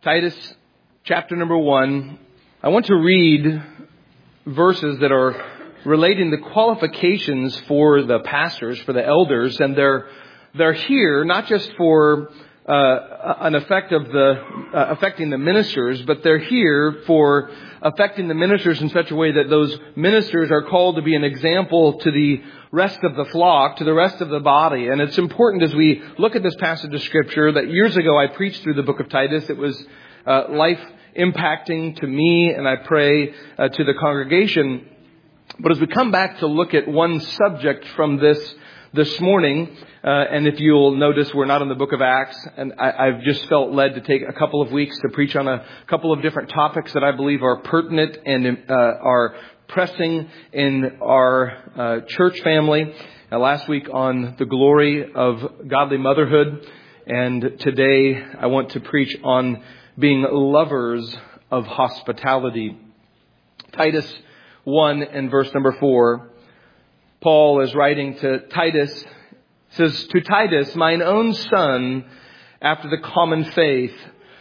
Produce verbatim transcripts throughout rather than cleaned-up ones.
Titus chapter number one. I want to read verses that are relating the qualifications for the pastors, for the elders, and they're they're here not just for uh, an effect of the uh, affecting the ministers, but they're here for affecting the ministers in such a way that those ministers are called to be an example to the rest of the flock, to the rest of the body. And it's important as we look at this passage of Scripture that years ago I preached through the book of Titus. It was uh, life impacting to me, and I pray uh, to the congregation. But as we come back to look at one subject from this this morning, uh, and if you'll notice, we're not in the book of Acts, and I, I've just felt led to take a couple of weeks to preach on a couple of different topics that I believe are pertinent and uh, are pressing in our uh, church family. Uh, last week on the glory of godly motherhood, and today I want to preach on being lovers of hospitality. Titus one and verse number four. Paul is writing to Titus, says, "To Titus, mine own son, after the common faith,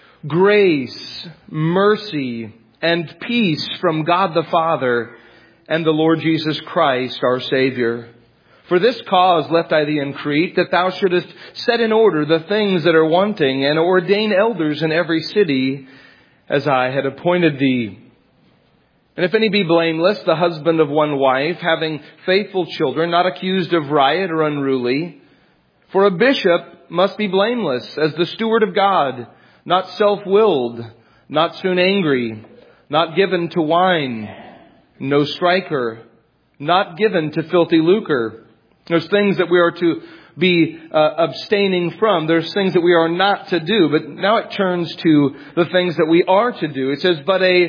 grace, mercy, and peace from God the Father and the Lord Jesus Christ, our Savior. For this cause left I thee in Crete, that thou shouldest set in order the things that are wanting, and ordain elders in every city, as I had appointed thee. And if any be blameless, the husband of one wife, having faithful children, not accused of riot or unruly. For a bishop must be blameless, as the steward of God, not self-willed, not soon angry, not given to wine, no striker, not given to filthy lucre." There's things that we are to be uh, abstaining from. There's things that we are not to do. But now it turns to the things that we are to do. It says, "But a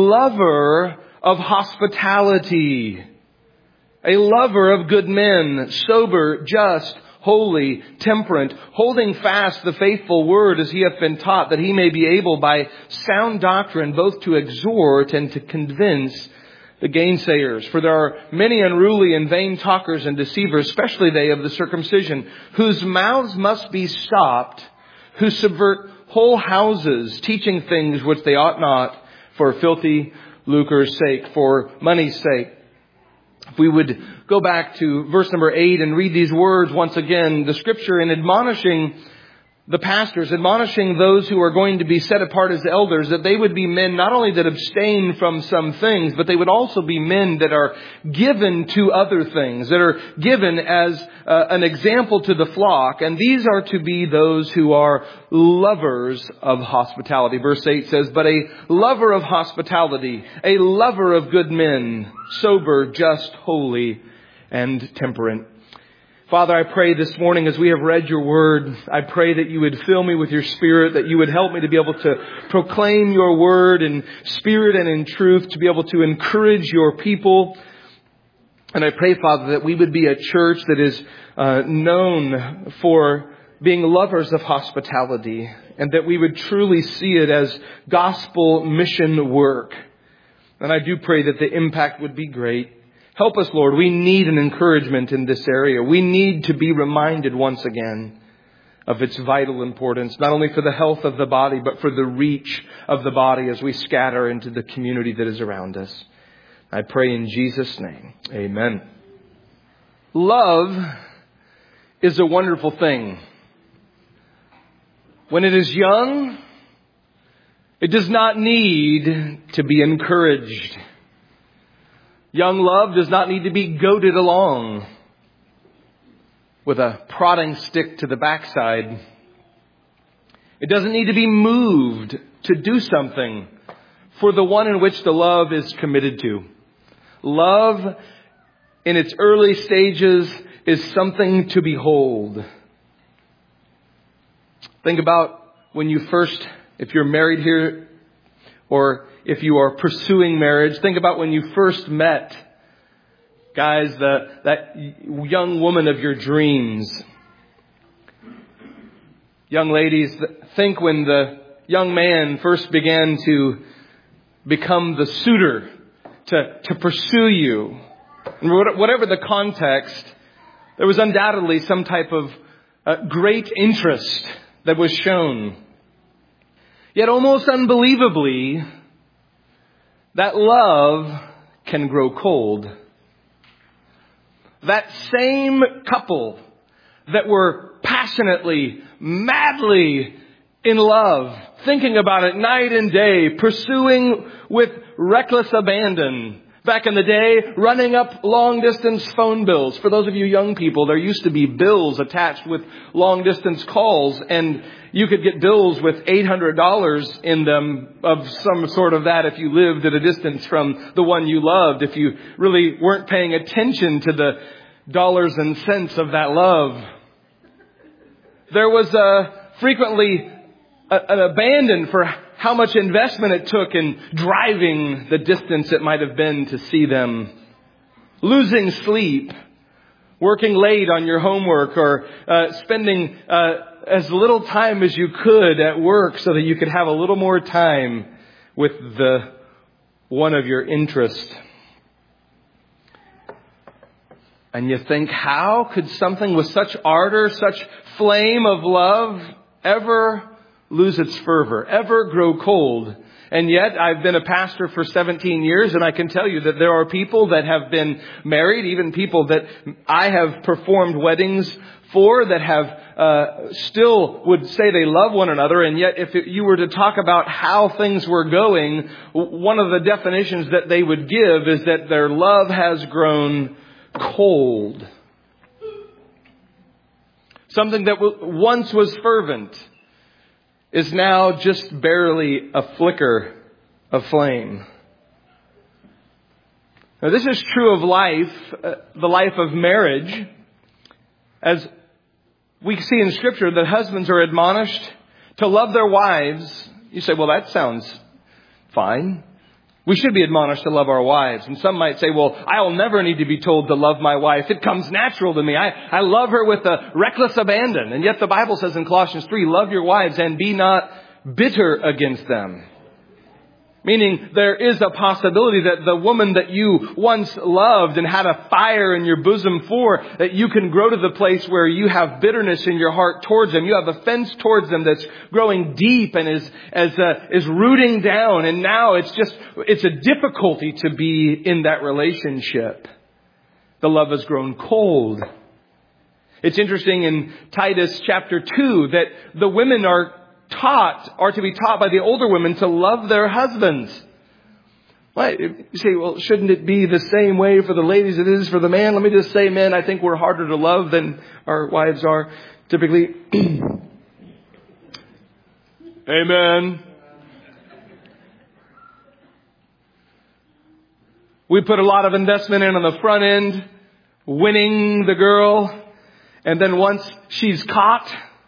lover of hospitality, a lover of good men, sober, just, holy, temperate, holding fast the faithful word as he hath been taught, that he may be able by sound doctrine both to exhort and to convince the gainsayers. For there are many unruly and vain talkers and deceivers, especially they of the circumcision, whose mouths must be stopped, who subvert whole houses, teaching things which they ought not, for filthy lucre's sake, for money's sake." If we would go back to verse number eight and read these words once again, the Scripture in admonishing the pastors, admonishing those who are going to be set apart as elders, that they would be men not only that abstain from some things, but they would also be men that are given to other things, that are given as uh, an example to the flock. And these are to be those who are lovers of hospitality. Verse eight says, "But a lover of hospitality, a lover of good men, sober, just, holy, and temperate." Father, I pray this morning as we have read your word, I pray that you would fill me with your Spirit, that you would help me to be able to proclaim your word in spirit and in truth, to be able to encourage your people. And I pray, Father, that we would be a church that is uh, known for being lovers of hospitality, and that we would truly see it as gospel mission work. And I do pray that the impact would be great. Help us, Lord. We need an encouragement in this area. We need to be reminded once again of its vital importance, not only for the health of the body, but for the reach of the body as we scatter into the community that is around us. I pray in Jesus' name. Amen. Love is a wonderful thing. When it is young, it does not need to be encouraged. Young love does not need to be goaded along with a prodding stick to the backside. It doesn't need to be moved to do something for the one in which the love is committed to. Love in its early stages is something to behold. Think about when you first, if you're married here, or if you are pursuing marriage, think about when you first met, guys, the, that young woman of your dreams. Young ladies, think when the young man first began to become the suitor to, to pursue you. And whatever the context, there was undoubtedly some type of uh, great interest that was shown. Yet almost unbelievably, that love can grow cold. That same couple that were passionately, madly in love, thinking about it night and day, pursuing with reckless abandon. Back in the day, running up long-distance phone bills. For those of you young people, there used to be bills attached with long-distance calls, and you could get bills with eight hundred dollars in them of some sort of that if you lived at a distance from the one you loved, if you really weren't paying attention to the dollars and cents of that love. There was uh, frequently a, an abandon for how much investment it took in driving the distance it might have been to see them. Losing sleep, working late on your homework, or uh, spending uh, as little time as you could at work so that you could have a little more time with the one of your interest. And you think, how could something with such ardor, such flame of love ever lose its fervor, ever grow cold? And yet I've been a pastor for seventeen years, and I can tell you that there are people that have been married, even people that I have performed weddings for, that have uh, still would say they love one another. And yet if it, you were to talk about how things were going, one of the definitions that they would give is that their love has grown cold. Something that once was fervent is now just barely a flicker of flame. Now, this is true of life, uh, the life of marriage. As we see in Scripture that husbands are admonished to love their wives. You say, well, that sounds fine. We should be admonished to love our wives. And some might say, well, I'll never need to be told to love my wife. It comes natural to me. I, I love her with a reckless abandon. And yet the Bible says in Colossians three, love your wives and be not bitter against them. Meaning there is a possibility that the woman that you once loved and had a fire in your bosom for, that you can grow to the place where you have bitterness in your heart towards them. You have offense towards them that's growing deep and is as uh, is rooting down. And now it's just, it's a difficulty to be in that relationship. The love has grown cold. It's interesting in Titus chapter two that the women are taught, are to be taught by the older women to love their husbands. Well, you say, well, shouldn't it be the same way for the ladies as it is for the man? Let me just say, men, I think we're harder to love than our wives are typically. Amen. We put a lot of investment in on the front end, winning the girl, and then once she's caught,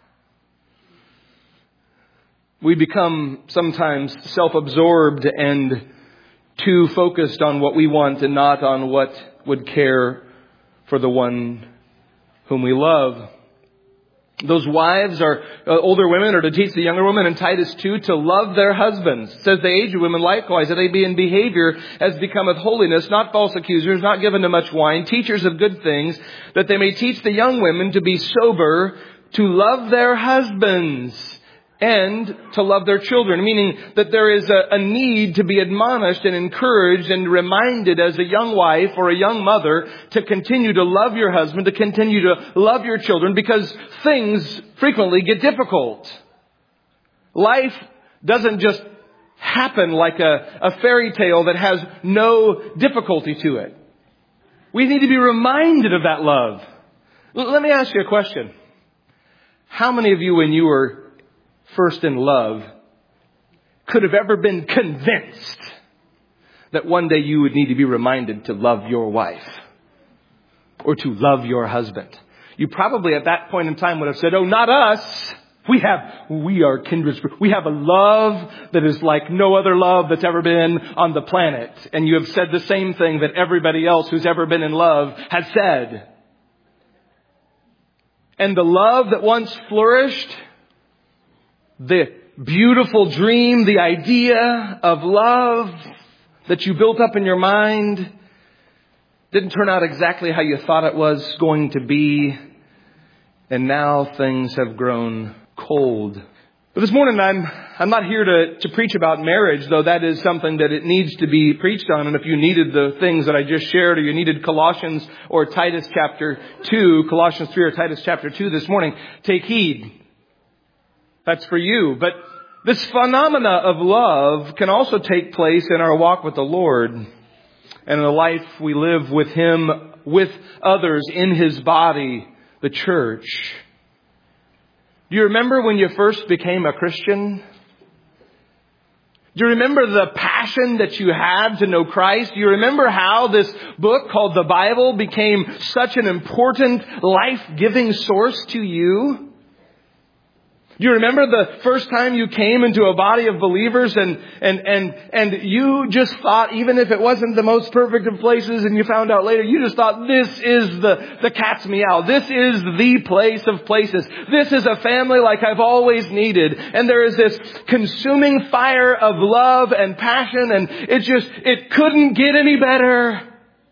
we become sometimes self-absorbed and too focused on what we want and not on what would care for the one whom we love. Those wives are, uh, older women are to teach the younger women in Titus two to love their husbands. It says the aged women likewise, that they be in behavior as becometh holiness, not false accusers, not given to much wine, teachers of good things, that they may teach the young women to be sober, to love their husbands, and to love their children, meaning that there is a, a need to be admonished and encouraged and reminded as a young wife or a young mother to continue to love your husband, to continue to love your children, because things frequently get difficult. Life doesn't just happen like a, a fairy tale that has no difficulty to it. We need to be reminded of that love. L- let me ask you a question. How many of you, when you were first in love, could have ever been convinced that one day you would need to be reminded to love your wife or to love your husband? You probably at that point in time would have said, oh, not us. We have, we are kindred. We have a love that is like no other love that's ever been on the planet. And you have said the same thing that everybody else who's ever been in love has said. And the love that once flourished, the beautiful dream, the idea of love that you built up in your mind didn't turn out exactly how you thought it was going to be. And now things have grown cold. But this morning I'm I'm not here to, to preach about marriage, though that is something that it needs to be preached on. And if you needed the things that I just shared, or you needed Colossians or Titus chapter two, Colossians three or Titus chapter two this morning, take heed. That's for you. But this phenomena of love can also take place in our walk with the Lord and in the life we live with Him, with others in His body, the church. Do you remember when you first became a Christian? Do you remember the passion that you had to know Christ? Do you remember how this book called the Bible became such an important life-giving source to you? Do you remember the first time you came into a body of believers and, and, and, and you just thought, even if it wasn't the most perfect of places and you found out later, you just thought, this is the, the cat's meow. This is the place of places. This is a family like I've always needed. And there is this consuming fire of love and passion, and it just, it couldn't get any better.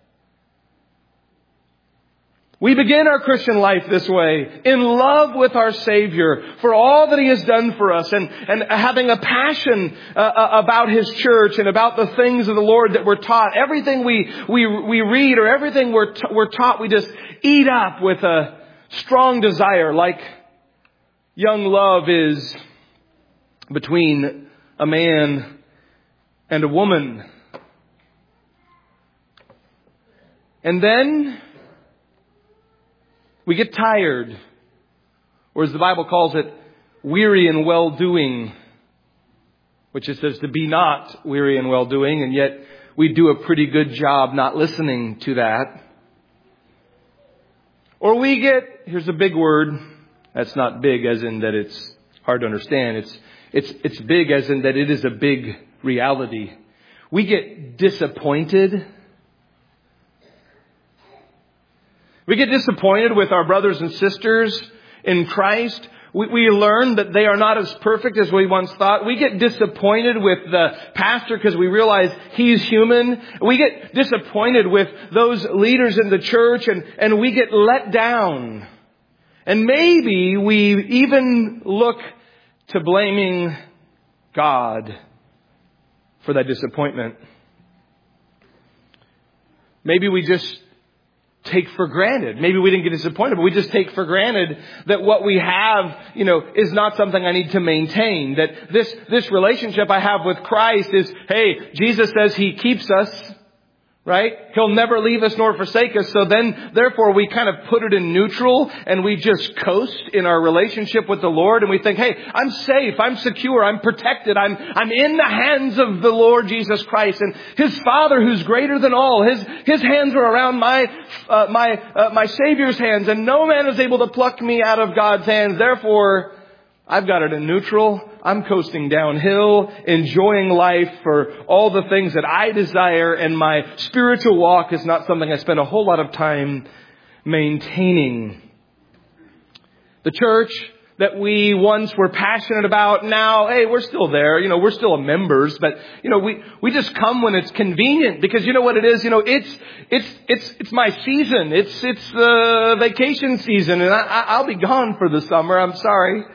We begin our Christian life this way, in love with our Savior for all that He has done for us, and, and having a passion uh, about His church and about the things of the Lord that we're taught. Everything we we we read or everything we're, t- we're taught, we just eat up with a strong desire, like young love is between a man and a woman. And then we get tired, or as the Bible calls it, weary in well-doing, which it says to be not weary in well-doing, and yet we do a pretty good job not listening to that. Or we get, here's a big word, that's not big as in that it's hard to understand, it's it's it's big as in that it is a big reality. We get disappointed. We get disappointed with our brothers and sisters in Christ. We, we learn that they are not as perfect as we once thought. We get disappointed with the pastor because we realize he's human. We get disappointed with those leaders in the church, and, and we get let down. And maybe we even look to blaming God for that disappointment. Maybe we just take for granted. Maybe we didn't get disappointed, but we just take for granted that what we have, you know, is not something I need to maintain. That this, this relationship I have with Christ is, hey, Jesus says He keeps us, right? He'll never leave us nor forsake us. So then, therefore, we kind of put it in neutral and we just coast in our relationship with the Lord. And we think, hey, I'm safe. I'm secure. I'm protected. I'm, I'm in the hands of the Lord Jesus Christ. And His Father, who's greater than all, His, His hands are around my, uh, my, uh, my Savior's hands. And no man is able to pluck me out of God's hands. Therefore, I've got it in neutral. I'm coasting downhill, enjoying life for all the things that I desire, and my spiritual walk is not something I spend a whole lot of time maintaining. The church that we once were passionate about, now, hey, we're still there. You know, we're still members, but, you know, we, we just come when it's convenient, because you know what it is? You know, it's, it's, it's, it's my season. It's, it's the vacation season, and I, I'll be gone for the summer. I'm sorry.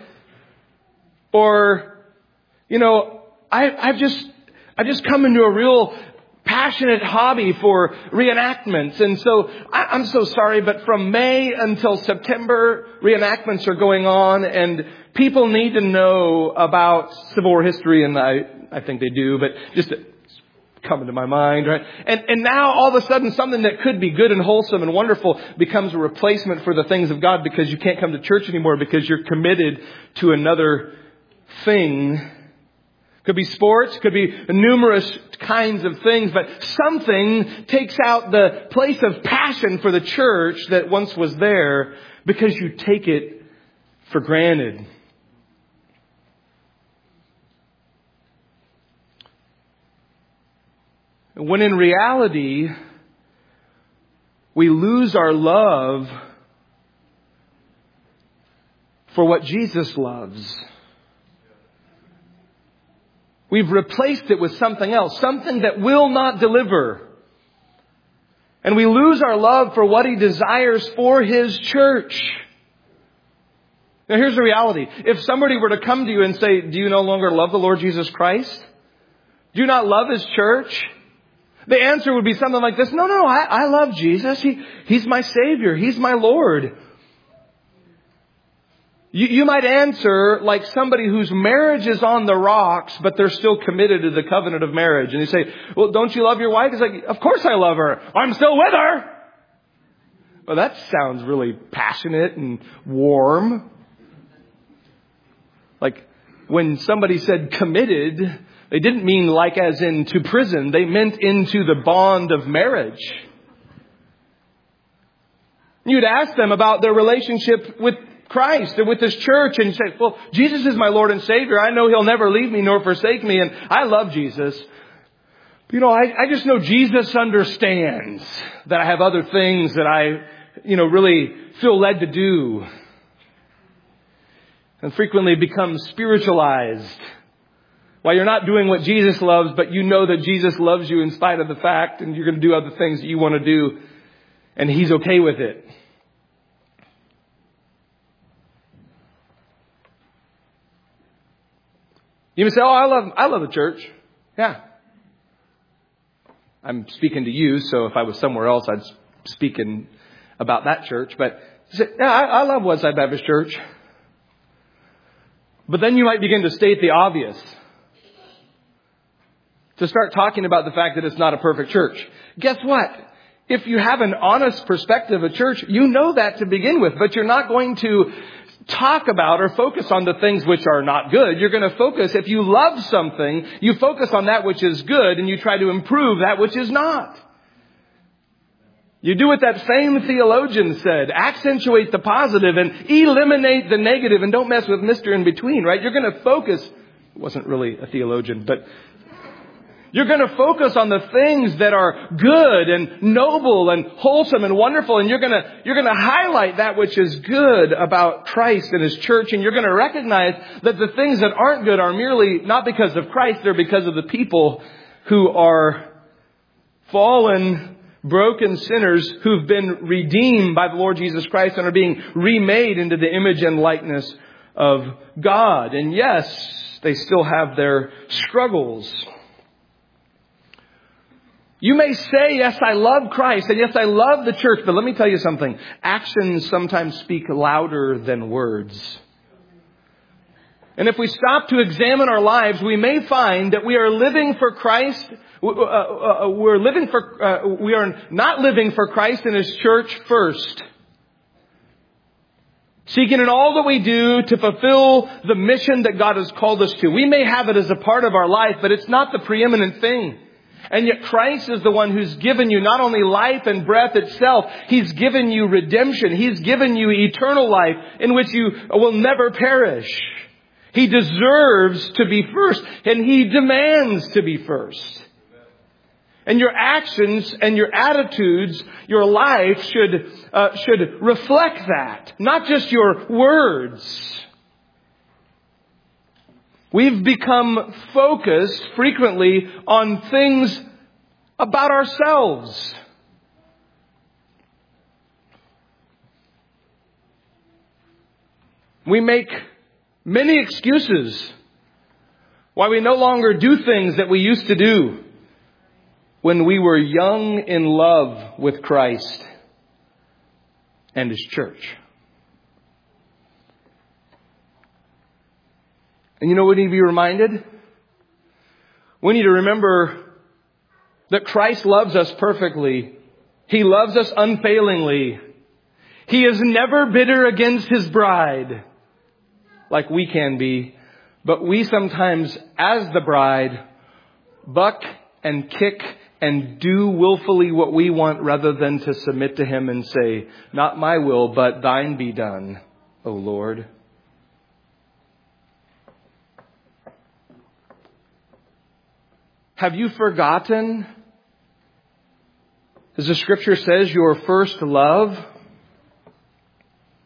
Or, you know, I, I've just, I've just come into a real passionate hobby for reenactments. And so I, I'm so sorry, but from May until September, reenactments are going on, and people need to know about Civil War history. And I, I think they do, but just to come into my mind, right? And, and now all of a sudden something that could be good and wholesome and wonderful becomes a replacement for the things of God, because you can't come to church anymore because you're committed to another thing. Could be sports, could be numerous kinds of things, but something takes out the place of passion for the church that once was there because you take it for granted. When in reality, we lose our love for what Jesus loves. We've replaced it with something else, something that will not deliver. And we lose our love for what He desires for His church. Now here's the reality. If somebody were to come to you and say, do you no longer love the Lord Jesus Christ? Do you not love His church? The answer would be something like this. No, no, I, I love Jesus. He, He's my Savior. He's my Lord. You, you might answer like somebody whose marriage is on the rocks, but they're still committed to the covenant of marriage. And you say, well, don't you love your wife? He's like, of course I love her. I'm still with her. Well, that sounds really passionate and warm. Like when somebody said committed, they didn't mean like as in to prison. They meant into the bond of marriage. You'd ask them about their relationship with Christ and with His church and say, well, Jesus is my Lord and Savior. I know He'll never leave me nor forsake me. And I love Jesus. You know, I, I just know Jesus understands that I have other things that I, you know, really feel led to do. And frequently become spiritualized. While you're not doing what Jesus loves, but you know that Jesus loves you in spite of the fact, and you're going to do other things that you want to do, and He's okay with it. You may say, oh, I love, I love the church. Yeah. I'm speaking to you, so if I was somewhere else, I'd speak in, about that church. But you say, yeah, I, I love Westside Baptist Church. But then you might begin to state the obvious. To start talking about the fact that it's not a perfect church. Guess what? If you have an honest perspective of church, you know that to begin with, but you're not going to talk about or focus on the things which are not good. You're going to focus, if you love something, you focus on that which is good and you try to improve that which is not. You do what that same theologian said, accentuate the positive and eliminate the negative and don't mess with Mister In Between, right? You're going to focus, it wasn't really a theologian, but you're going to focus on the things that are good and noble and wholesome and wonderful. And you're going to, you're going to highlight that which is good about Christ and His church. And you're going to recognize that the things that aren't good are merely not because of Christ. They're because of the people who are fallen, broken sinners who've been redeemed by the Lord Jesus Christ and are being remade into the image and likeness of God. And yes, they still have their struggles. You may say, yes, I love Christ, and yes, I love the church, but let me tell you something. Actions sometimes speak louder than words. And if we stop to examine our lives, we may find that we are living for Christ. Uh, uh, we're living for, uh, we are not living for Christ and His church first. Seeking in all that we do to fulfill the mission that God has called us to. We may have it as a part of our life, but it's not the preeminent thing. And yet Christ is the one who's given you not only life and breath itself, He's given you redemption. He's given you eternal life in which you will never perish. He deserves to be first and He demands to be first. And your actions and your attitudes, your life should, uh, should reflect that. Not just your words. We've become focused frequently on things about ourselves. We make many excuses why we no longer do things that we used to do when we were young in love with Christ and His church. And you know what we need to be reminded? We need to remember that Christ loves us perfectly. He loves us unfailingly. He is never bitter against His bride like we can be. But we sometimes, as the bride, buck and kick and do willfully what we want rather than to submit to Him and say, not my will, but thine be done, O Lord. Have you forgotten, as the Scripture says, your first love?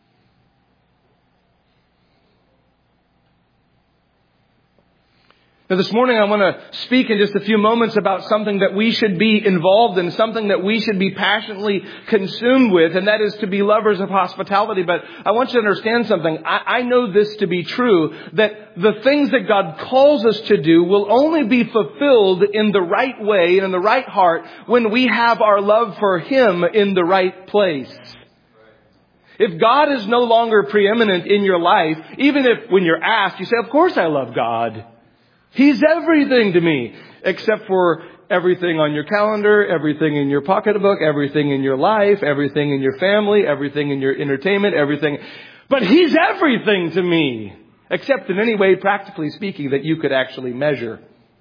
Now Now this morning I want to speak in just a few moments about something that we should be involved in, something that we should be passionately consumed with, and that is to be lovers of hospitality. But I want you to understand something. I, I know this to be true, that the things that God calls us to do will only be fulfilled in the right way and in the right heart when we have our love for Him in the right place. If God is no longer preeminent in your life, even if when you're asked, you say, of course I love God. He's everything to me, except for everything on your calendar, everything in your pocketbook, everything in your life, everything in your family, everything in your entertainment, everything. But He's everything to me, except in any way, practically speaking, that you could actually measure.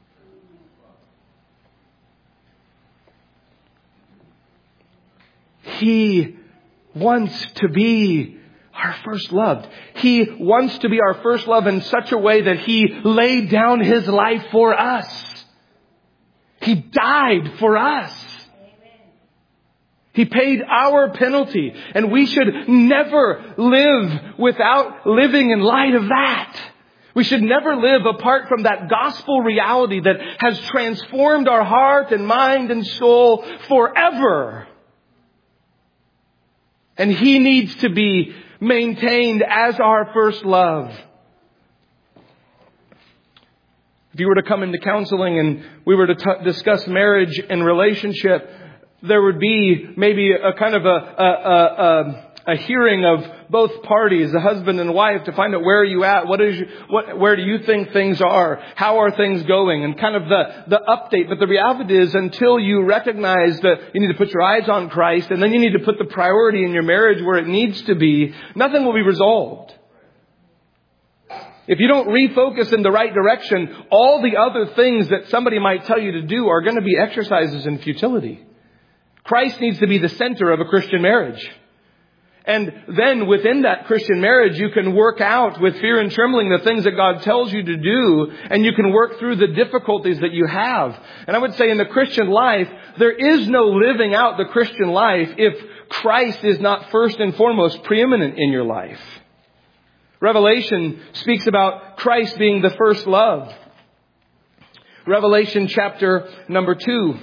He wants to be our first love. He wants to be our first love in such a way that He laid down His life for us. He died for us. He paid our penalty. And we should never live without living in light of that. We should never live apart from that gospel reality that has transformed our heart and mind and soul forever. And He needs to be maintained as our first love. If you were to come into counseling and we were to t- discuss marriage and relationship, there would be maybe a kind of a, a, a, a hearing of both parties, the husband and wife, to find out where are you at, what is you, what, where do you think things are, how are things going, and kind of the, the update. But the reality is, until you recognize that you need to put your eyes on Christ, and then you need to put the priority in your marriage where it needs to be, nothing will be resolved. If you don't refocus in the right direction, all the other things that somebody might tell you to do are going to be exercises in futility. Christ needs to be the center of a Christian marriage. And then within that Christian marriage, you can work out with fear and trembling the things that God tells you to do, and you can work through the difficulties that you have. And I would say in the Christian life, there is no living out the Christian life if Christ is not first and foremost preeminent in your life. Revelation speaks about Christ being the first love. Revelation chapter number two.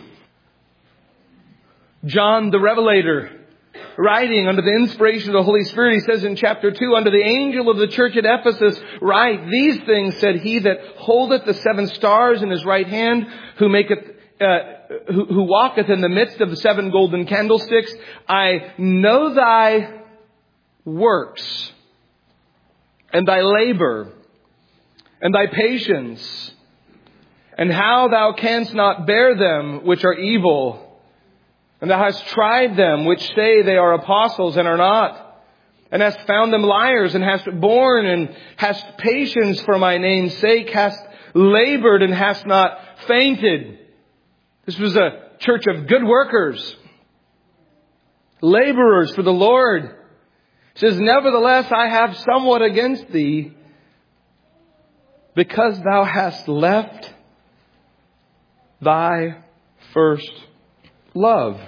John the Revelator, writing under the inspiration of the Holy Spirit, he says in chapter two, unto the angel of the church at Ephesus, write, these things said he that holdeth the seven stars in his right hand, who maketh, uh, who, who walketh in the midst of the seven golden candlesticks. I know thy works, and thy labor, and thy patience, and how thou canst not bear them which are evil. And thou hast tried them which say they are apostles and are not, and hast found them liars, and hast borne and hast patience for my name's sake, hast labored and hast not fainted. This was a church of good workers, laborers for the Lord. It says, nevertheless, I have somewhat against thee, because thou hast left thy first love.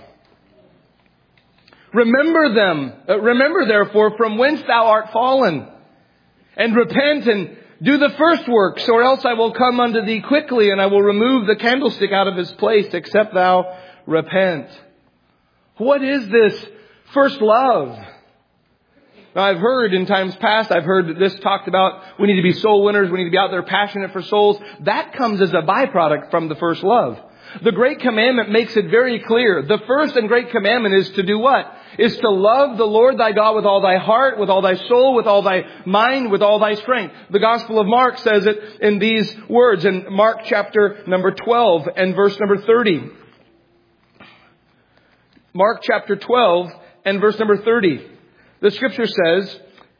Remember them. Uh, remember therefore from whence thou art fallen, and repent and do the first works, or else I will come unto thee quickly, and I will remove the candlestick out of his place, except thou repent. What is this first love? Now, I've heard in times past, I've heard this talked about, we need to be soul winners, we need to be out there passionate for souls. That comes as a byproduct from the first love. The Great Commandment makes it very clear. The first and Great Commandment is to do what? Is to love the Lord thy God with all thy heart, with all thy soul, with all thy mind, with all thy strength. The Gospel of Mark says it in these words in Mark chapter number twelve and verse number thirty. Mark chapter twelve and verse number thirty. The Scripture says,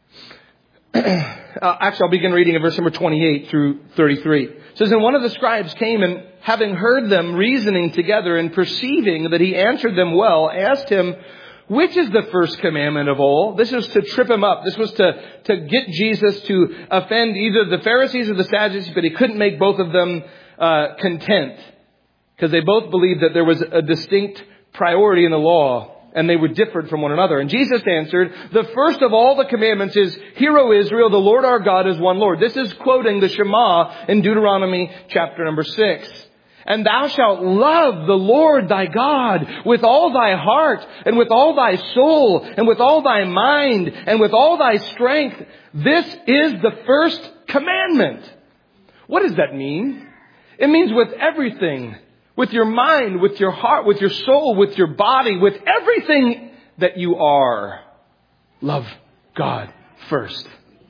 uh, actually I'll begin reading at verse number twenty-eight through thirty-three. It says, and one of the scribes came, and having heard them reasoning together and perceiving that he answered them well, asked him, which is the first commandment of all? This was to trip him up. This was to, to get Jesus to offend either the Pharisees or the Sadducees, but he couldn't make both of them uh, content, because they both believed that there was a distinct priority in the law. and they were different from one another. And Jesus answered, the first of all the commandments is, Hear, O Israel, the Lord our God is one Lord. This is quoting the Shema in Deuteronomy chapter number six. And thou shalt love the Lord thy God with all thy heart and with all thy soul and with all thy mind and with all thy strength. This is the first commandment. What does that mean? It means with everything. With your mind, with your heart, with your soul, with your body, with everything that you are. Love God first.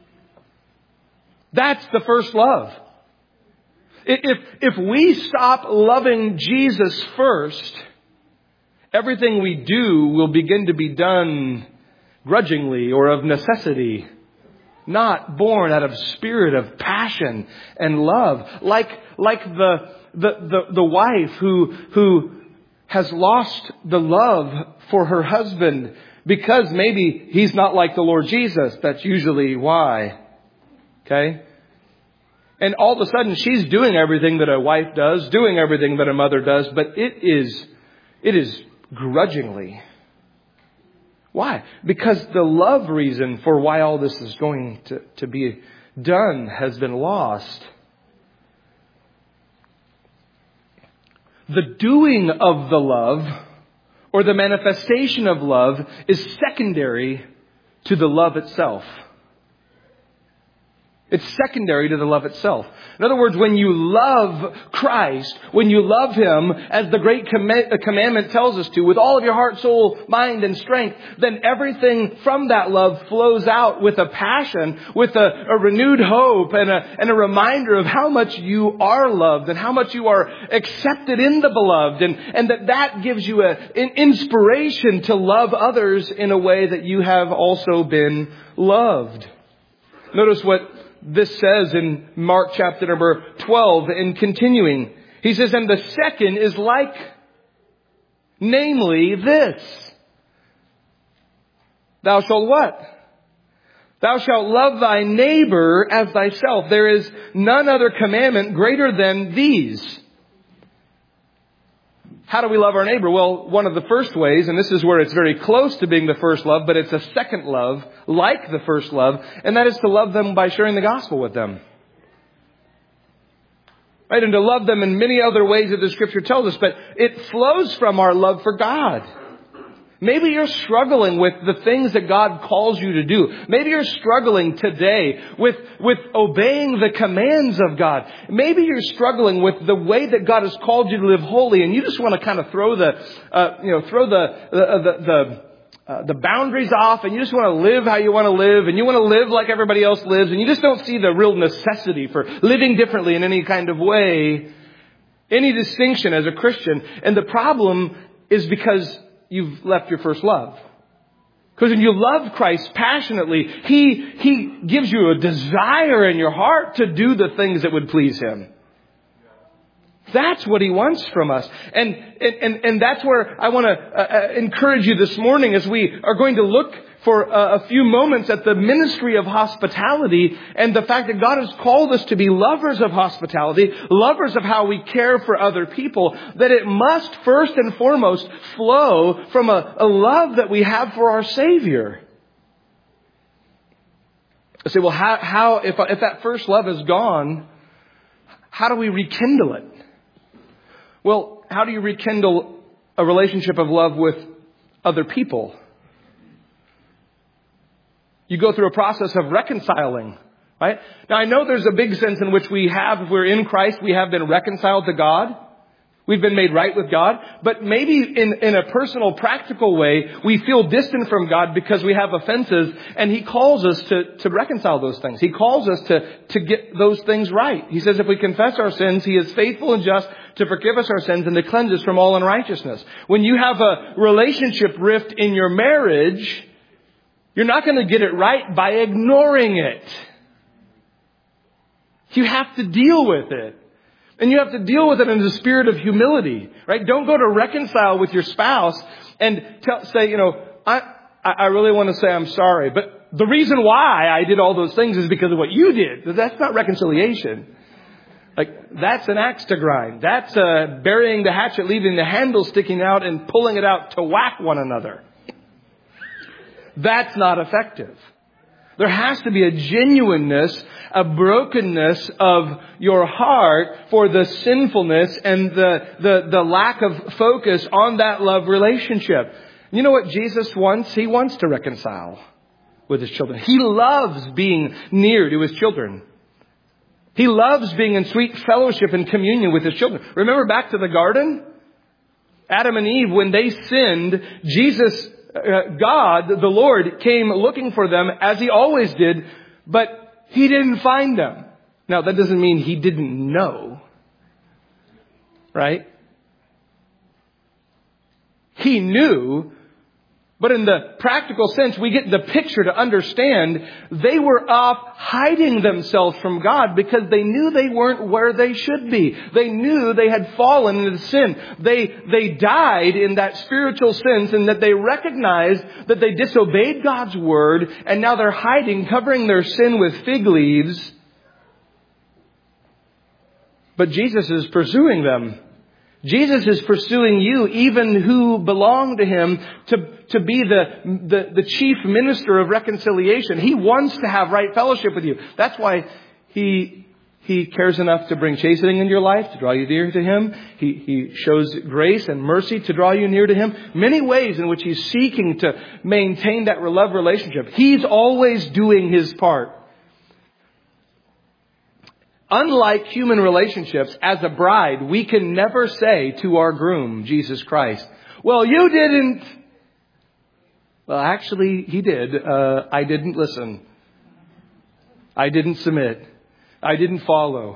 That's the first love. If, if we stop loving Jesus first, everything we do will begin to be done grudgingly or of necessity, not born out of spirit of passion and love. Like, like the, the, the, the wife who, who has lost the love for her husband because maybe he's not like the Lord Jesus. That's usually why. Okay? And all of a sudden she's doing everything that a wife does, doing everything that a mother does, but it is, it is grudgingly. Why? Because the love reason for why all this is going to, to be done has been lost. The doing of the love or the manifestation of love is secondary to the love itself. It's secondary to the love itself. In other words, when you love Christ, when you love Him, as the great commandment tells us to, with all of your heart, soul, mind, and strength, then everything from that love flows out with a passion, with a, a renewed hope, and a, and a reminder of how much you are loved and how much you are accepted in the beloved, and, and that that gives you a, an inspiration to love others in a way that you have also been loved. Notice what this says in Mark chapter number twelve, in continuing. He says, and the second is like, namely this. Thou shalt what? Thou shalt love thy neighbor as thyself. There is none other commandment greater than these. How do we love our neighbor? Well, one of the first ways, and this is where it's very close to being the first love, but it's a second love, like the first love, and that is to love them by sharing the gospel with them. Right? And to love them in many other ways that the Scripture tells us, but it flows from our love for God. Maybe you're struggling with the things that God calls you to do. Maybe you're struggling today with, with obeying the commands of God. Maybe you're struggling with the way that God has called you to live holy, and you just want to kind of throw the, uh, you know, throw the, the, the, the, uh, the boundaries off, and you just want to live how you want to live, and you want to live like everybody else lives, and you just don't see the real necessity for living differently in any kind of way, any distinction as a Christian. And the problem is because you've left your first love. Because when you love Christ passionately, He, He gives you a desire in your heart to do the things that would please Him. That's what He wants from us. And, and, and that's where I want to uh, encourage you this morning as we are going to look for uh, a few moments at the ministry of hospitality and the fact that God has called us to be lovers of hospitality, lovers of how we care for other people, that it must first and foremost flow from a, a love that we have for our Savior. I say, well, how, how if, if that first love is gone, how do we rekindle it? Well, how do you rekindle a relationship of love with other people? You go through a process of reconciling, right? Now, I know there's a big sense in which we have, if we're in Christ, we have been reconciled to God. We've been made right with God. But maybe in, in a personal, practical way, we feel distant from God because we have offenses, and He calls us to, to reconcile those things. He calls us to, to get those things right. He says if we confess our sins, He is faithful and just to forgive us our sins and to cleanse us from all unrighteousness. When you have a relationship rift in your marriage, you're not going to get it right by ignoring it. You have to deal with it. And you have to deal with it in the spirit of humility, right? Don't go to reconcile with your spouse and tell, say, you know, I, I really want to say I'm sorry, but the reason why I did all those things is because of what you did. That's not reconciliation. Like, that's an axe to grind. That's uh, burying the hatchet, leaving the handle sticking out and pulling it out to whack one another. That's not effective. There has to be a genuineness, a brokenness of your heart for the sinfulness and the, the, the lack of focus on that love relationship. You know what Jesus wants? He wants to reconcile with His children. He loves being near to His children. He loves being in sweet fellowship and communion with His children. Remember back to the garden? Adam and Eve, when they sinned, Jesus, uh, God, the Lord, came looking for them as He always did, but He didn't find them. Now, that doesn't mean He didn't know. Right? He knew. But in the practical sense, we get the picture to understand they were off hiding themselves from God because they knew they weren't where they should be. They knew they had fallen into sin. They, they died in that spiritual sense, and that they recognized that they disobeyed God's word, and now they're hiding, covering their sin with fig leaves. But Jesus is pursuing them. Jesus is pursuing you, even who belong to Him, to, to be the, the, the chief minister of reconciliation. He wants to have right fellowship with you. That's why He, He cares enough to bring chastening into your life, to draw you near to Him. He, He shows grace and mercy to draw you near to Him. Many ways in which He's seeking to maintain that love relationship. He's always doing His part. Unlike human relationships, as a bride, we can never say to our groom, Jesus Christ, well, you didn't. Well, actually, He did. Uh, I didn't listen. I didn't submit. I didn't follow.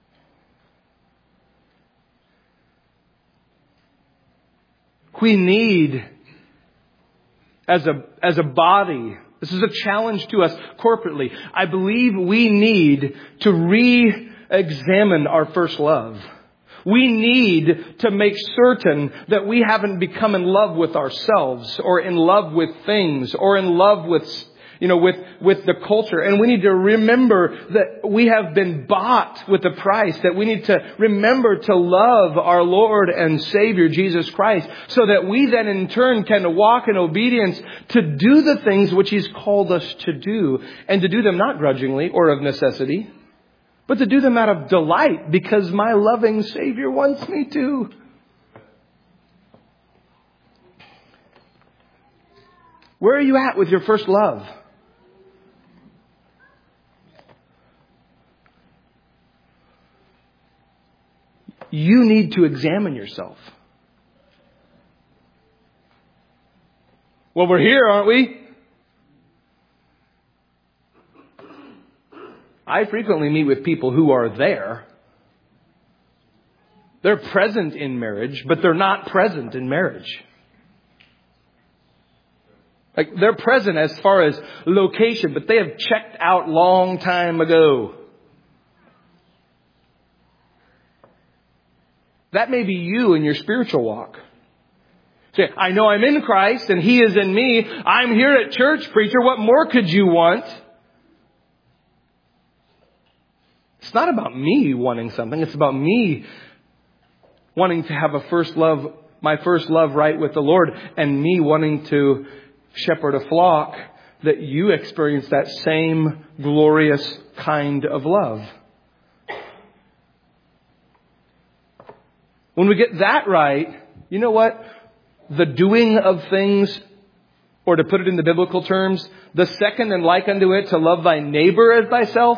We need, as a, as a body, this is a challenge to us corporately. I believe we need to re-examine our first love. We need to make certain that we haven't become in love with ourselves, or in love with things, or in love with, you know, with, with the culture. And we need to remember that we have been bought with a price, that we need to remember to love our Lord and Savior, Jesus Christ, so that we then in turn can walk in obedience to do the things which He's called us to do, and to do them not grudgingly or of necessity, but to do them out of delight because my loving Savior wants me to. Where are you at with your first love? You need to examine yourself. Well, we're here, aren't we? I frequently meet with people who are there. They're present in marriage, but they're not present in marriage. Like, they're present as far as location, but they have checked out long time ago. That may be you in your spiritual walk. Say, I know I'm in Christ and He is in me. I'm here at church, preacher. What more could you want? It's not about me wanting something. It's about me wanting to have a first love, my first love right with the Lord, and me wanting to shepherd a flock, that you experience that same glorious kind of love. When we get that right, you know what? The doing of things, or to put it in the biblical terms, the second and like unto it, to love thy neighbor as thyself,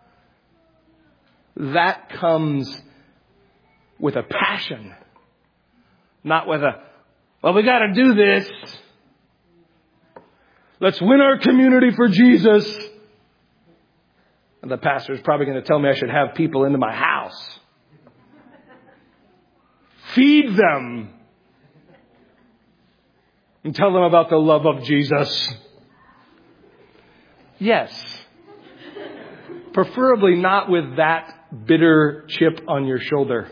that comes with a passion. Not with a, well, we got to do this. Let's win our community for Jesus. And the pastor's probably going to tell me I should have people into my house. Feed them. And tell them about the love of Jesus. Yes. Preferably not with that bitter chip on your shoulder.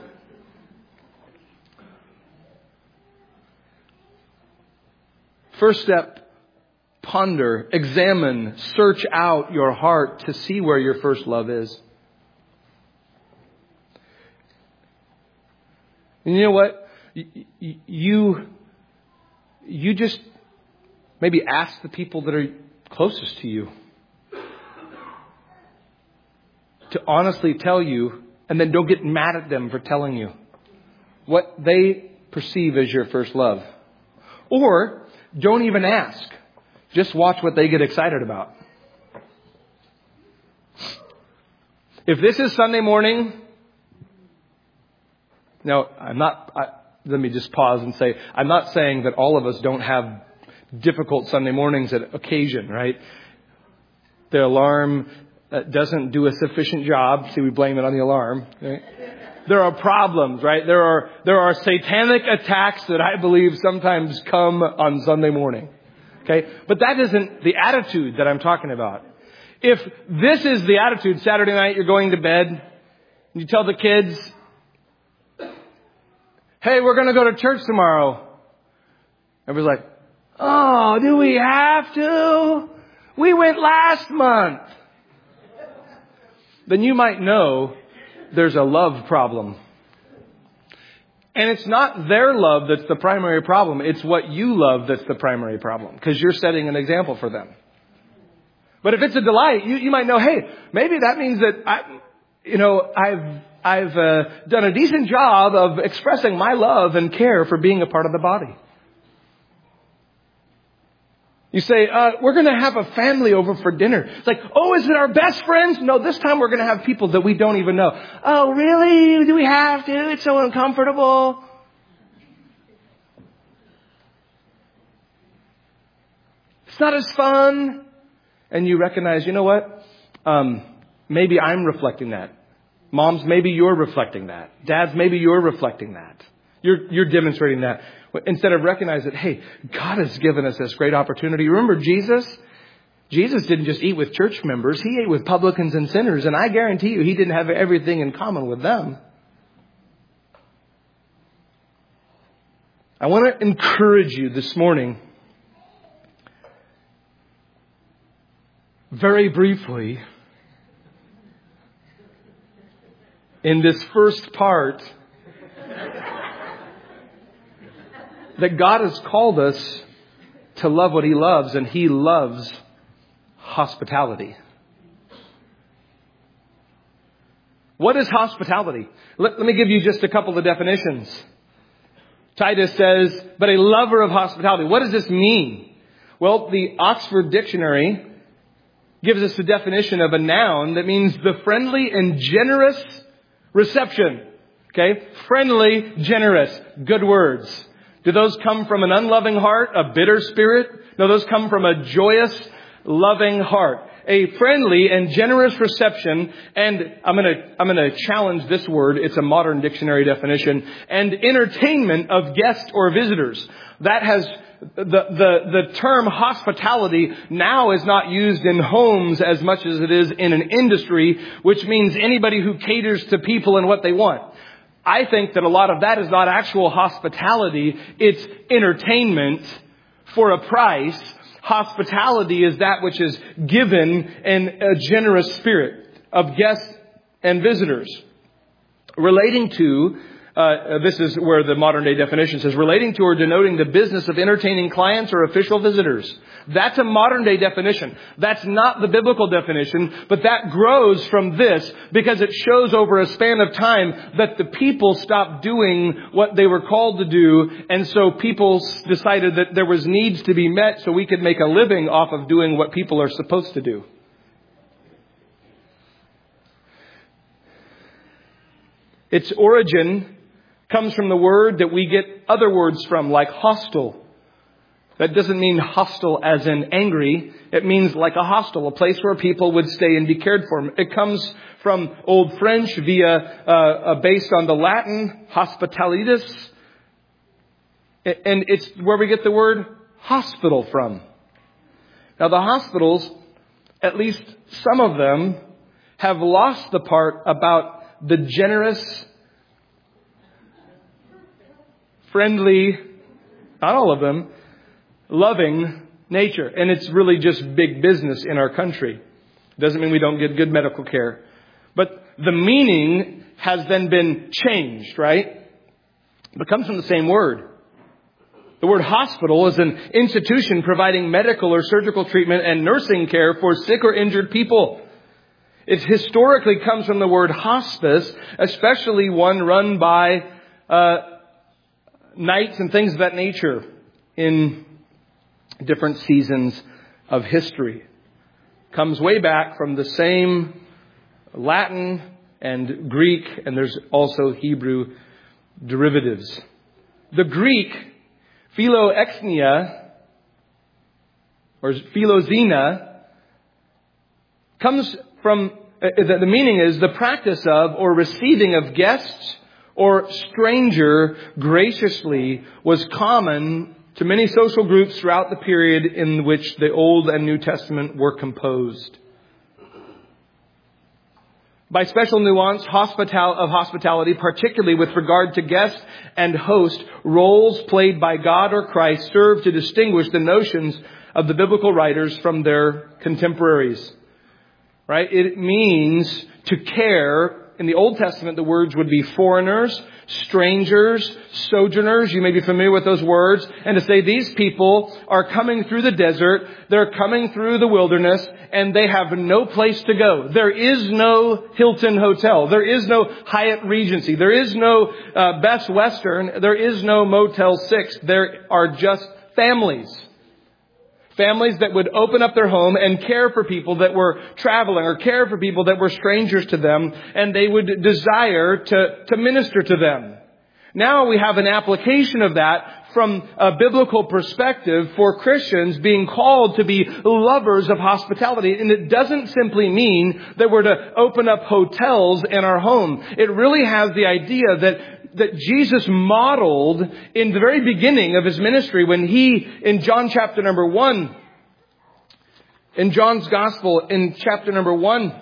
First step, ponder, examine, search out your heart to see where your first love is. And you know what? You, you just Maybe ask the people that are closest to you to honestly tell you, and then don't get mad at them for telling you what they perceive as your first love. Or don't even ask. Just watch what they get excited about. If this is Sunday morning, now I'm not, I, let me just pause and say, I'm not saying that all of us don't have difficult Sunday mornings at occasion, right? The alarm uh, doesn't do a sufficient job. See, we blame it on the alarm, right? There are problems, right? There are, there are satanic attacks that I believe sometimes come on Sunday morning. Okay? But that isn't the attitude that I'm talking about. If this is the attitude, Saturday night you're going to bed, you tell the kids, hey, we're going to go to church tomorrow. Everybody's like, oh, do we have to? We went last month. Then you might know there's a love problem. And it's not their love that's the primary problem. It's what you love that's the primary problem. Because you're setting an example for them. But if it's a delight, you, you might know, hey, maybe that means that I, you know, I've I've uh, done a decent job of expressing my love and care for being a part of the body. You say, uh, we're going to have a family over for dinner. It's like, oh, is it our best friends? No, this time we're going to have people that we don't even know. Oh, really? Do we have to? It's so uncomfortable. It's not as fun. And you recognize, you know what? Um, maybe I'm reflecting that. Moms, maybe you're reflecting that. Dads, maybe you're reflecting that. You're, you're demonstrating that. Instead of recognizing that, hey, God has given us this great opportunity. Remember Jesus? Jesus didn't just eat with church members. He ate with publicans and sinners. And I guarantee you, he didn't have everything in common with them. I want to encourage you this morning, very briefly, in this first part, that God has called us to love what he loves, and he loves hospitality. What is hospitality? Let, let me give you just a couple of definitions. Titus says, but a lover of hospitality. What does this mean? Well, the Oxford Dictionary gives us the definition of a noun that means the friendly and generous reception. Okay? Friendly, generous. Good words. Do those come from an unloving heart, a bitter spirit? No, those come from a joyous, loving heart. A friendly and generous reception, and I'm going to I'm going to challenge this word. It's a modern dictionary definition. And entertainment of guests or visitors. That has the the the term hospitality now is not used in homes as much as it is in an industry, which means anybody who caters to people and what they want. I think that a lot of that is not actual hospitality. It's entertainment for a price. Hospitality is that which is given in a generous spirit of guests and visitors. Relating to, uh, this is where the modern day definition says, relating to or denoting the business of entertaining clients or official visitors. That's a modern day definition. That's not the biblical definition, but that grows from this because it shows over a span of time that the people stopped doing what they were called to do. And so people decided that there was needs to be met so we could make a living off of doing what people are supposed to do. Its origin comes from the word that we get other words from, like hostile. That doesn't mean hostile as in angry. It means like a hostel, a place where people would stay and be cared for. It comes from Old French via, uh, uh, based on the Latin, hospitalitas. And it's where we get the word hospital from. Now the hospitals, at least some of them, have lost the part about the generous, friendly, not all of them, loving nature. And it's really just big business in our country. Doesn't mean we don't get good medical care. But the meaning has then been changed, right? But it comes from the same word. The word hospital is an institution providing medical or surgical treatment and nursing care for sick or injured people. It historically comes from the word hospice, especially one run by uh, knights and things of that nature in different seasons of history. Comes way back from the same Latin and Greek, and there's also Hebrew derivatives. The Greek philoexenia or philozena comes from, uh, the, the meaning is the practice of or receiving of guests or stranger graciously was common to many social groups throughout the period in which the Old and New Testament were composed. By special nuance hospital of hospitality, particularly with regard to guest and host, roles played by God or Christ serve to distinguish the notions of the biblical writers from their contemporaries. Right? It means to care. In the Old Testament, the words would be foreigners, strangers, sojourners. You may be familiar with those words. And to say these people are coming through the desert, they're coming through the wilderness, and they have no place to go. There is no Hilton Hotel. There is no Hyatt Regency. There is no uh, Best Western. There is no Motel six. There are just families. Families that would open up their home and care for people that were traveling or care for people that were strangers to them, and they would desire to, to minister to them. Now we have an application of that from a biblical perspective for Christians being called to be lovers of hospitality. And it doesn't simply mean that we're to open up hotels in our home. It really has the idea that that Jesus modeled in the very beginning of His ministry when He, in John chapter number one, in John's Gospel, in chapter number one,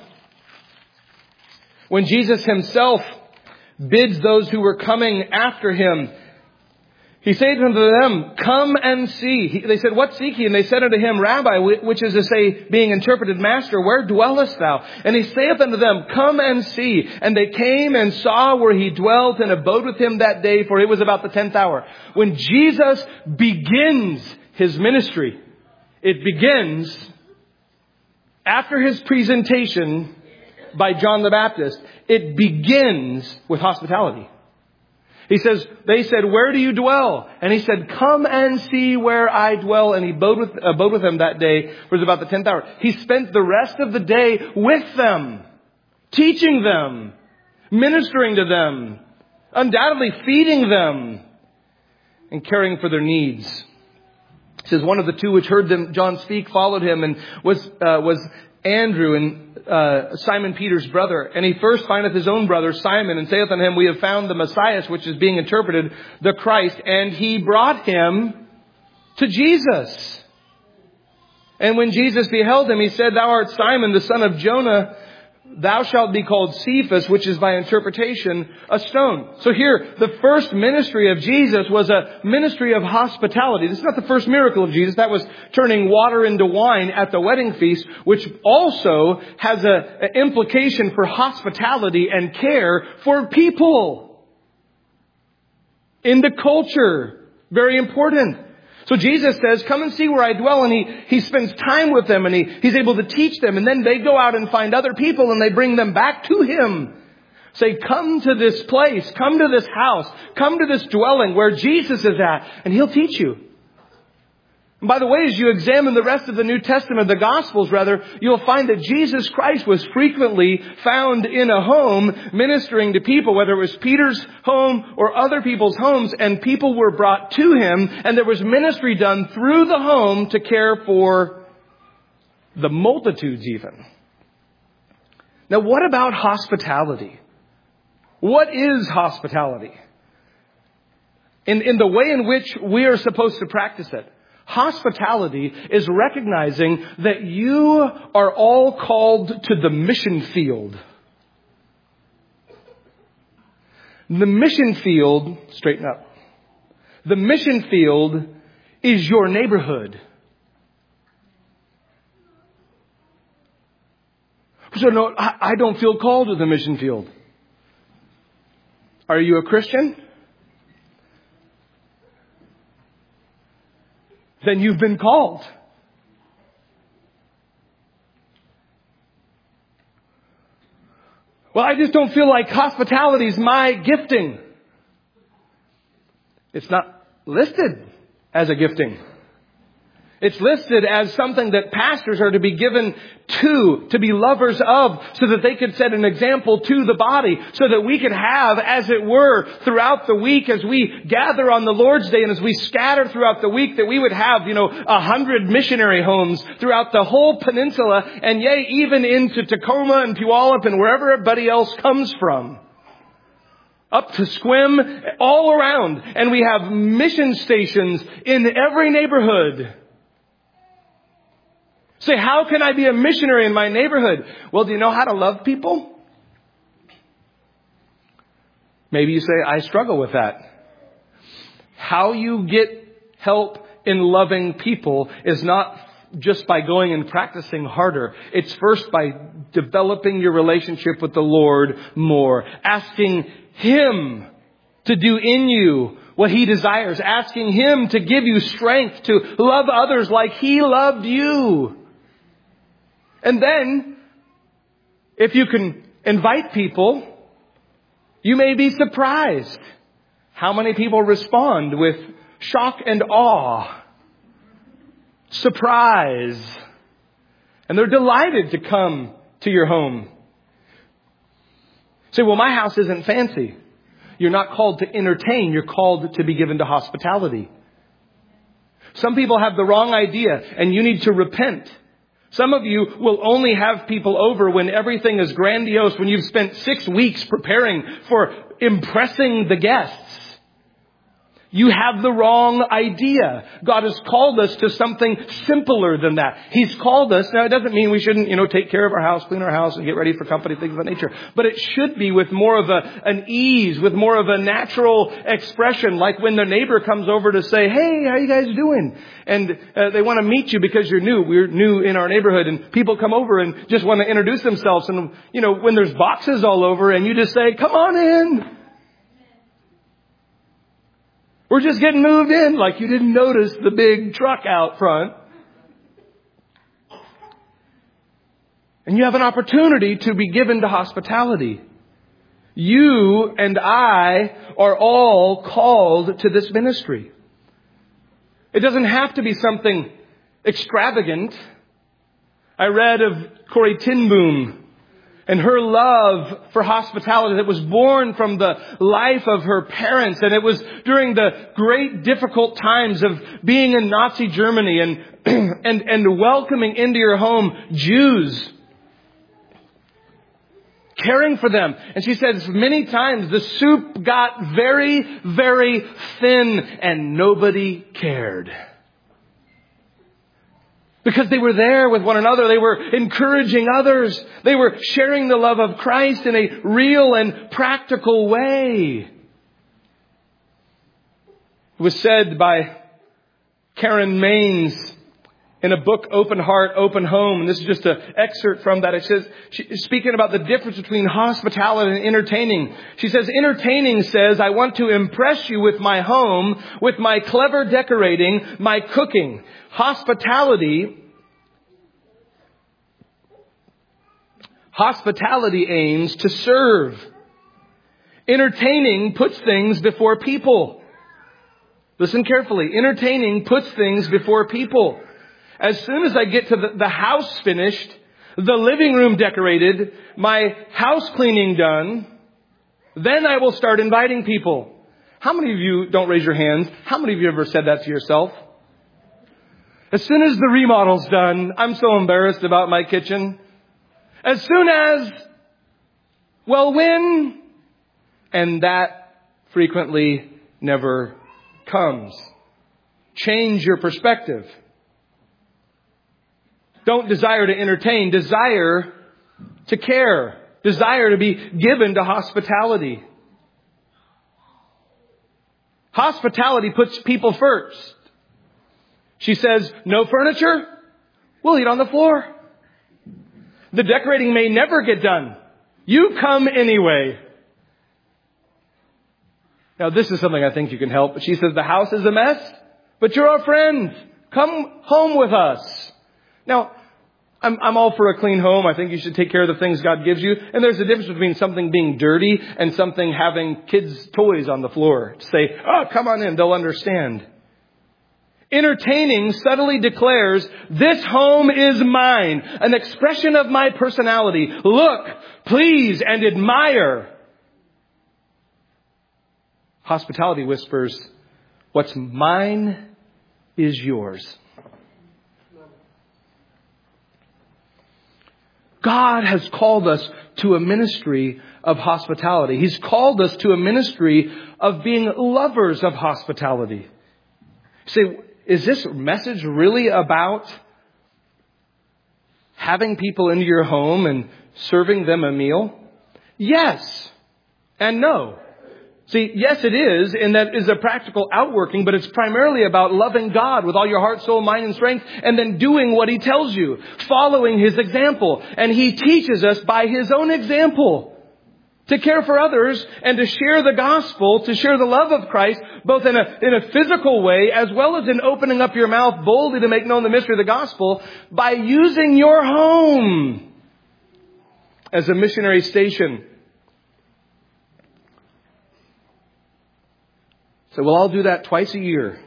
when Jesus Himself bids those who were coming after Him, He said unto them, "Come and see." He, they said, "What seek ye?" And they said unto Him, "Rabbi," which is to say, being interpreted, "Master, where dwellest thou?" And He saith unto them, "Come and see." And they came and saw where He dwelt and abode with Him that day, for it was about the tenth hour. When Jesus begins His ministry, it begins after His presentation by John the Baptist. It begins with hospitality. He says, they said, "Where do you dwell?" And He said, "Come and see where I dwell." And He abode with, abode with them that day, for it was about the tenth hour. He spent the rest of the day with them, teaching them, ministering to them, undoubtedly feeding them, and caring for their needs. It says, one of the two which heard them, John speak, followed Him, and was, uh, was Andrew, and Uh, Simon Peter's brother. And he first findeth his own brother Simon, and saith unto him, "We have found the Messiah," which is being interpreted, the Christ. And he brought him to Jesus. And when Jesus beheld him, He said, "Thou art Simon, the son of Jonah. Thou shalt be called Cephas," which is by interpretation a stone. So here, the first ministry of Jesus was a ministry of hospitality. This is not the first miracle of Jesus. That was turning water into wine at the wedding feast, which also has a, an implication for hospitality and care for people in the culture. Very important. So Jesus says, "Come and see where I dwell." And he, he spends time with them, and he, he's able to teach them. And then they go out and find other people, and they bring them back to Him. Say, "Come to this place, come to this house, come to this dwelling where Jesus is at, and He'll teach you." And by the way, as you examine the rest of the New Testament, the Gospels rather, you'll find that Jesus Christ was frequently found in a home ministering to people, whether it was Peter's home or other people's homes, and people were brought to Him, and there was ministry done through the home to care for the multitudes even. Now, what about hospitality? What is hospitality? In, in the way in which we are supposed to practice it. Hospitality is recognizing that you are all called to the mission field. The mission field, straighten up. The mission field is your neighborhood. So no, I don't feel called to the mission field. Are you a Christian? then you've been called. Well, I just don't feel like hospitality is my gifting. It's not listed as a gifting. It's listed as something that pastors are to be given to, to be lovers of, so that they could set an example to the body, so that we could have, as it were, throughout the week, as we gather on the Lord's Day and as we scatter throughout the week, that we would have, you know, a hundred missionary homes throughout the whole peninsula, and yea, even into Tacoma and Puyallup and wherever everybody else comes from. Up to Sequim, all around. And we have mission stations in every neighborhood. Say, how can I be a missionary in my neighborhood? Well, do you know how to love people? Maybe you say, I struggle with that. How you get help in loving people is not just by going and practicing harder. It's first by developing your relationship with the Lord more. Asking Him to do in you what He desires. Asking Him to give you strength to love others like He loved you. And then, if you can invite people, you may be surprised how many people respond with shock and awe, surprise, and they're delighted to come to your home. Say, well, my house isn't fancy. You're not called to entertain. You're called to be given to hospitality. Some people have the wrong idea, and you need to repent. Some of you will only have people over when everything is grandiose, when you've spent six weeks preparing for impressing the guests. You have the wrong idea. God has called us to something simpler than that. He's called us. Now, it doesn't mean we shouldn't, you know, take care of our house, clean our house, and get ready for company, things of that nature. But it should be with more of a, an ease, with more of a natural expression, like when the neighbor comes over to say, hey, how you guys doing? And uh, they want to meet you because you're new. We're new in our neighborhood, and people come over and just want to introduce themselves. And, you know, when there's boxes all over and you just say, come on in. We're just getting moved in, like you didn't notice the big truck out front. And you have an opportunity to be given to hospitality. You and I are all called to this ministry. It doesn't have to be something extravagant. I read of Corrie ten Boom and her love for hospitality that was born from the life of her parents. And it was during the great difficult times of being in Nazi Germany and, and, and welcoming into your home Jews. Caring for them. And she says many times the soup got very, very thin and nobody cared. Because they were there with one another. They were encouraging others. They were sharing the love of Christ in a real and practical way. It was said by Karen Maines in a book, Open Heart, Open Home. And this is just an excerpt from that. It says, she, speaking about the difference between hospitality and entertaining. She says, entertaining says, I want to impress you with my home, with my clever decorating, my cooking. Hospitality, hospitality aims to serve. Entertaining puts things before people. Listen carefully. Entertaining puts things before people. As soon as I get to the, the house finished, the living room decorated, my house cleaning done, then I will start inviting people. How many of you, don't raise your hands, how many of you ever said that to yourself? As soon as the remodel's done, I'm so embarrassed about my kitchen. As soon as, well, when? And that frequently never comes. Change your perspective. Don't desire to entertain. Desire to care. Desire to be given to hospitality. Hospitality puts people first. She says, no furniture? We'll eat on the floor. The decorating may never get done. You come anyway. Now, this is something I think you can help. She says, the house is a mess, but you're our friends. Come home with us. Now, I'm, I'm all for a clean home. I think you should take care of the things God gives you. And there's a difference between something being dirty and something having kids' toys on the floor. To say, oh, come on in, they'll understand. Entertaining subtly declares, this home is mine, an expression of my personality. Look, please, and admire. Hospitality whispers, what's mine is yours. God has called us to a ministry of hospitality. He's called us to a ministry of being lovers of hospitality. You say, is this message really about having people into your home and serving them a meal? Yes and no. See, yes, it is, and that is a practical outworking, but it's primarily about loving God with all your heart, soul, mind, and strength, and then doing what He tells you, following His example. And He teaches us by His own example to care for others and to share the gospel, to share the love of Christ, both in a, in a physical way, as well as in opening up your mouth boldly to make known the mystery of the gospel by using your home as a missionary station. So we'll all do that twice a year.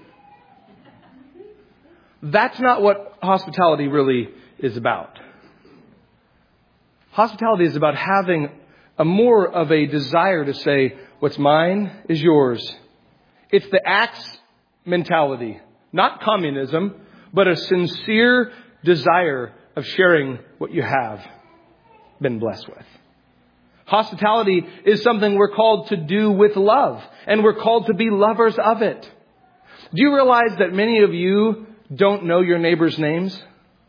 That's not what hospitality really is about. Hospitality is about having a more of a desire to say, what's mine is yours. It's the Acts mentality, not communism, but a sincere desire of sharing what you have been blessed with. Hospitality is something we're called to do with love, and we're called to be lovers of it. Do you realize that many of you don't know your neighbors' names?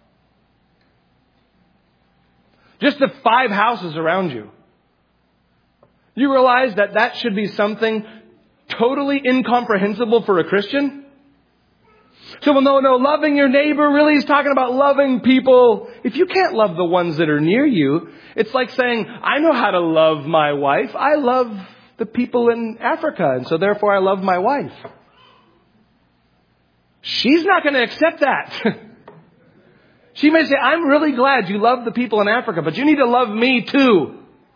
Just the five houses around you. You realize that that should be something totally incomprehensible for a Christian? So, well, no, no, loving your neighbor really is talking about loving people. If you can't love the ones that are near you, it's like saying, I know how to love my wife. I love the people in Africa, and so therefore I love my wife. She's not going to accept that. She may say, I'm really glad you love the people in Africa, but you need to love me too.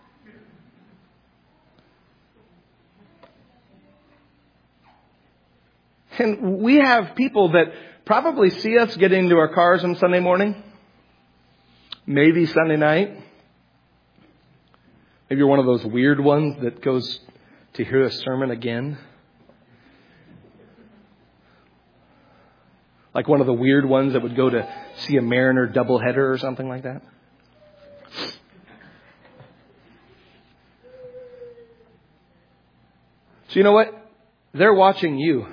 And we have people that probably see us get into our cars on Sunday morning, maybe Sunday night. Maybe you're one of those weird ones that goes to hear a sermon again. Like one of the weird ones that would go to see a Mariner doubleheader or something like that. So you know what? They're watching you.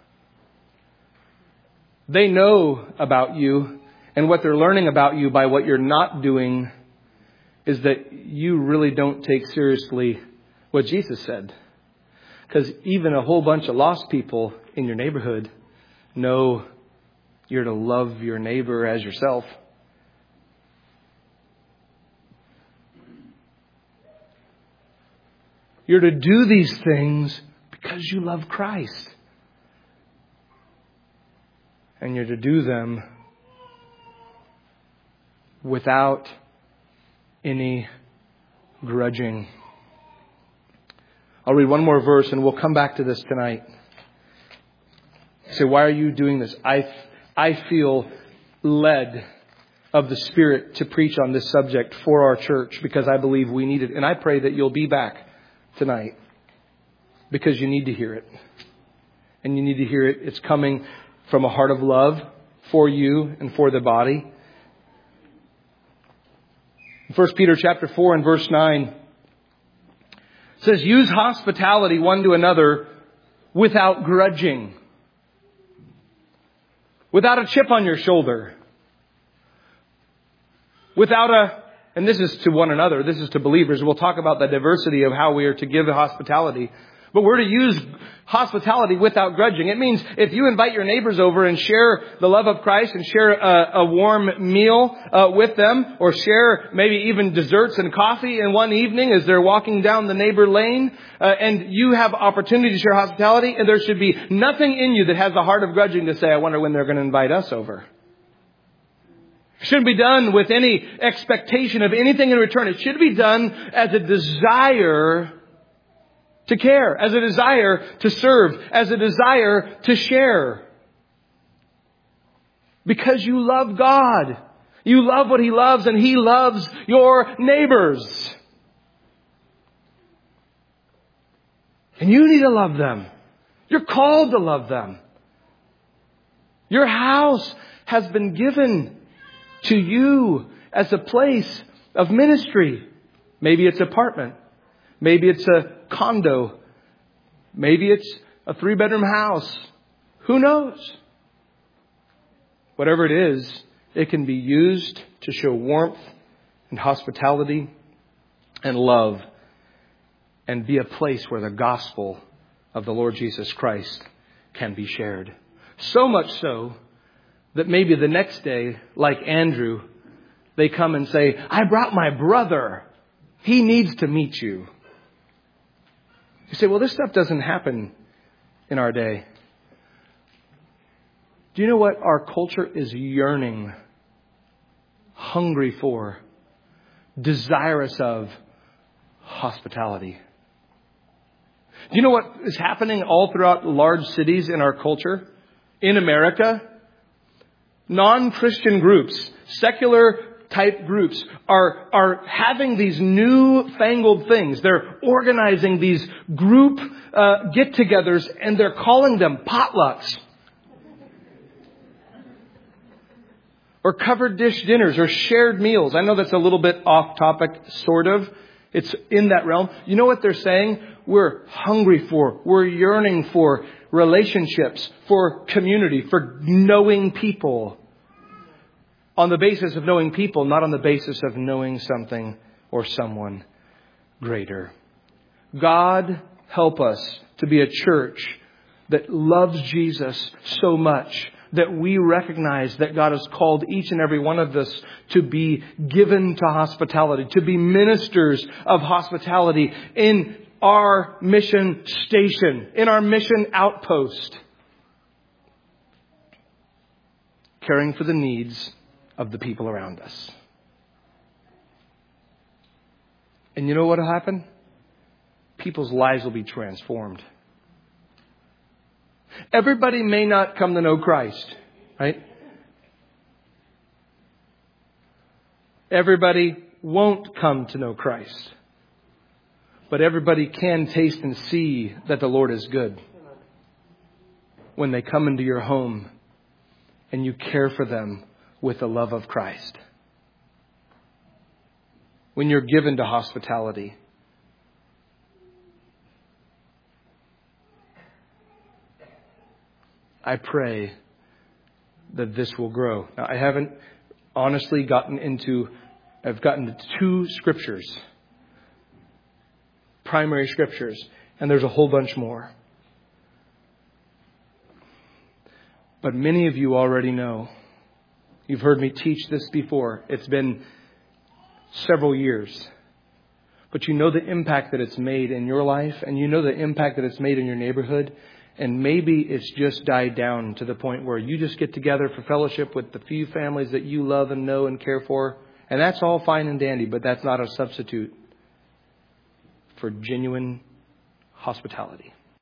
They know about you, and what they're learning about you by what you're not doing is that you really don't take seriously what Jesus said. Because even a whole bunch of lost people in your neighborhood know you're to love your neighbor as yourself. You're to do these things because you love Christ. And you're to do them without any grudging. I'll read one more verse and we'll come back to this tonight. Say, why are you doing this? I, I feel led of the Spirit to preach on this subject for our church because I believe we need it. And I pray that you'll be back tonight because you need to hear it. And you need to hear it. It's coming from a heart of love for you and for the body. First Peter chapter four and verse nine says, use hospitality one to another without grudging, without a chip on your shoulder, without a, and this is to one another, this is to believers. We'll talk about the diversity of how we are to give the hospitality, But we're to use hospitality without grudging. It means if you invite your neighbors over and share the love of Christ and share a, a warm meal uh, with them, or share maybe even desserts and coffee in one evening as they're walking down the neighbor lane, uh, and you have opportunity to share hospitality, and there should be nothing in you that has the heart of grudging to say, I wonder when they're going to invite us over. It shouldn't be done with any expectation of anything in return. It should be done as a desire to care, as a desire to serve, as a desire to share. Because you love God. You love what He loves, and He loves your neighbors. And you need to love them. You're called to love them. Your house has been given to you as a place of ministry. Maybe it's an apartment. Maybe it's a condo. Maybe it's a three-bedroom house. Who knows? Whatever it is, it can be used to show warmth and hospitality and love, and be a place where the gospel of the Lord Jesus Christ can be shared. So much so that maybe the next day, like Andrew, they come and say, I brought my brother. He needs to meet you. You say, well, this stuff doesn't happen in our day. Do you know what our culture is yearning, hungry for, desirous of? Hospitality. Do you know what is happening all throughout large cities in our culture? In America, non-Christian groups, secular type groups are, are having these new-fangled things. They're organizing these group uh, get-togethers, and they're calling them potlucks. Or covered dish dinners, or shared meals. I know that's a little bit off topic, sort of. It's in that realm. You know what they're saying? We're hungry for, we're yearning for relationships, for community, for knowing people. On the basis of knowing people, not on the basis of knowing something or someone greater. God help us to be a church that loves Jesus so much that we recognize that God has called each and every one of us to be given to hospitality, to be ministers of hospitality in our mission station, in our mission outpost, caring for the needs of the people around us. And you know what will happen? People's lives will be transformed. Everybody may not come to know Christ, right? Everybody won't come to know Christ. But everybody can taste and see that the Lord is good when they come into your home and you care for them with the love of Christ. When you're given to hospitality. I pray that this will grow. Now, I haven't honestly gotten into, I've gotten to two scriptures, primary scriptures, and there's a whole bunch more. But many of you already know. You've heard me teach this before. It's been several years. But you know the impact that it's made in your life, and you know the impact that it's made in your neighborhood. And maybe it's just died down to the point where you just get together for fellowship with the few families that you love and know and care for. And that's all fine and dandy, but that's not a substitute for genuine hospitality.